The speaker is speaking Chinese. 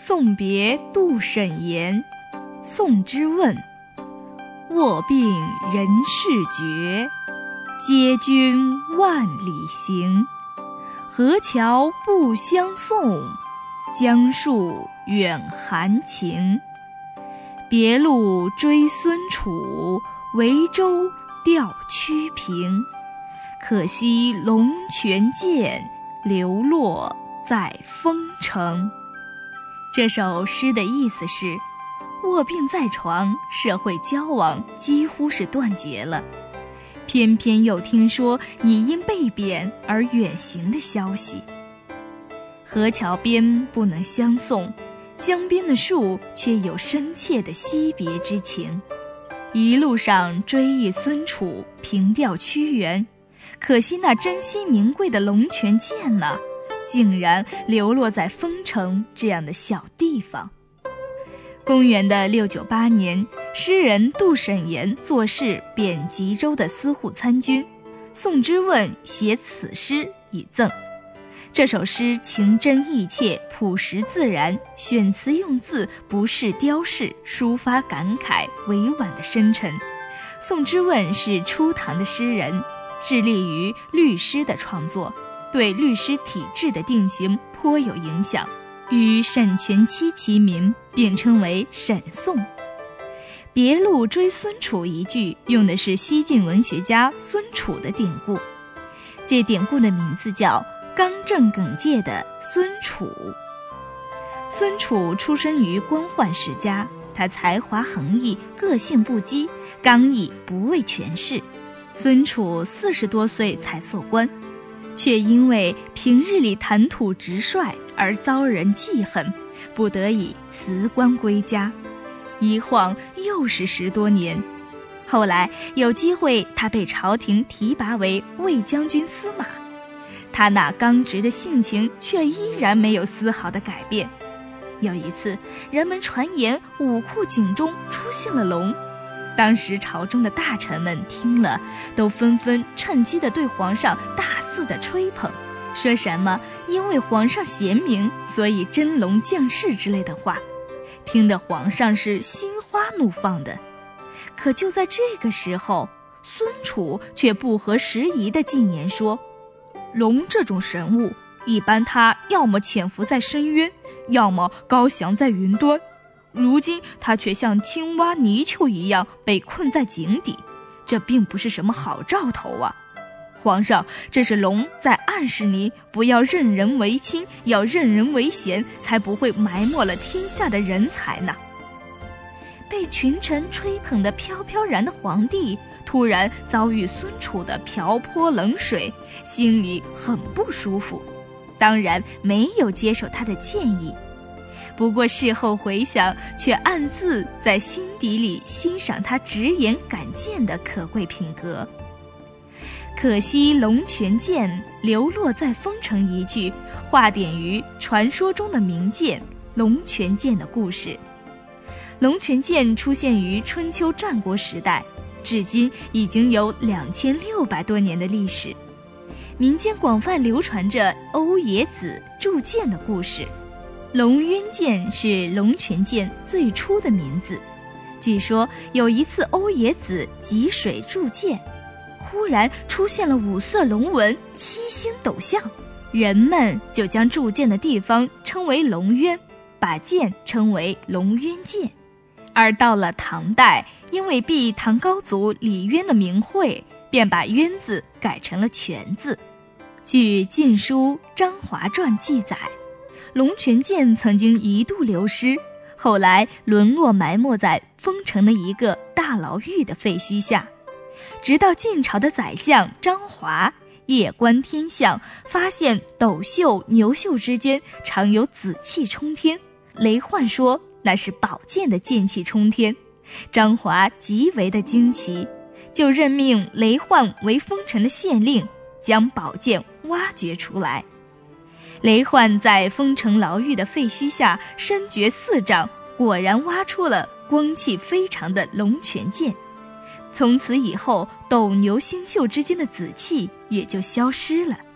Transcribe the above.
送别杜审言，宋之问。卧病人事绝，接君万里行。河桥不相送，江树远含情。别路追孙楚，维州钓曲平。可惜龙泉涧，流落在风城。这首诗的意思是，卧病在床，社会交往几乎是断绝了，偏偏又听说你因被贬而远行的消息。河桥边不能相送，江边的树却有深切的惜别之情。一路上追忆孙楚，凭吊屈原，可惜那珍稀名贵的龙泉涧呢，竟然流落在丰城这样的小地方。公元的698年，诗人杜审言作事贬吉州的司户参军，宋之问写此诗以赠。这首诗情真意切，朴实自然，选词用字不是雕饰，抒发感慨，委婉的深沉。宋之问是初唐的诗人，致力于律诗的创作，对律诗体制的定型颇有影响，与沈佺期齐名，并称为沈宋。别路追孙楚一句用的是西晋文学家孙楚的典故，这典故的名字叫刚正耿介的孙楚。孙楚出生于官宦世家，他才华横溢，个性不羁，刚毅不畏权势。孙楚40多岁才做官，却因为平日里谈吐直率而遭人记恨，不得已辞官归家。一晃又是10多年，后来有机会，他被朝廷提拔为卫将军司马。他那刚直的性情却依然没有丝毫的改变。有一次，人们传言武库井中出现了龙，当时朝中的大臣们听了，都纷纷趁机地对皇上大肆地吹捧，说什么因为皇上贤明，所以真龙降世之类的话，听得皇上是心花怒放的。可就在这个时候，孙楚却不合时宜地进言说，龙这种神物，一般他要么潜伏在深渊，要么高翔在云端，如今他却像青蛙泥鳅一样被困在井底，这并不是什么好兆头啊！皇上，这是龙在暗示你不要任人唯亲，要任人唯贤，才不会埋没了天下的人才呢。被群臣吹捧得飘飘然的皇帝，突然遭遇孙楚的瓢泼冷水，心里很不舒服，当然没有接受他的建议。不过事后回想，却暗自在心底里欣赏他直言敢谏的可贵品格。可惜龙泉涧，流落在丰城一句，化点于传说中的名剑龙泉涧的故事。龙泉涧出现于春秋战国时代，至今已经有2600多年的历史。民间广泛流传着欧冶子铸剑的故事。龙渊剑是龙泉涧最初的名字。据说有一次欧冶子汲水铸剑，忽然出现了5色龙纹，7星斗象，人们就将铸剑的地方称为龙渊，把剑称为龙渊剑。而到了唐代，因为避唐高祖李渊的名讳，便把渊字改成了泉字。据《晋书·张华传》记载，龙泉涧曾经一度流失，后来沦落埋没在丰城的一个大牢狱的废墟下。直到晋朝的宰相张华夜观天象，发现斗宿、牛宿之间常有紫气冲天，雷焕说那是宝剑的剑气冲天。张华极为的惊奇，就任命雷焕为丰城的县令，将宝剑挖掘出来。雷焕在丰城牢狱的废墟下深掘4丈，果然挖出了光气非常的龙泉剑。从此以后，斗牛星宿之间的紫气也就消失了。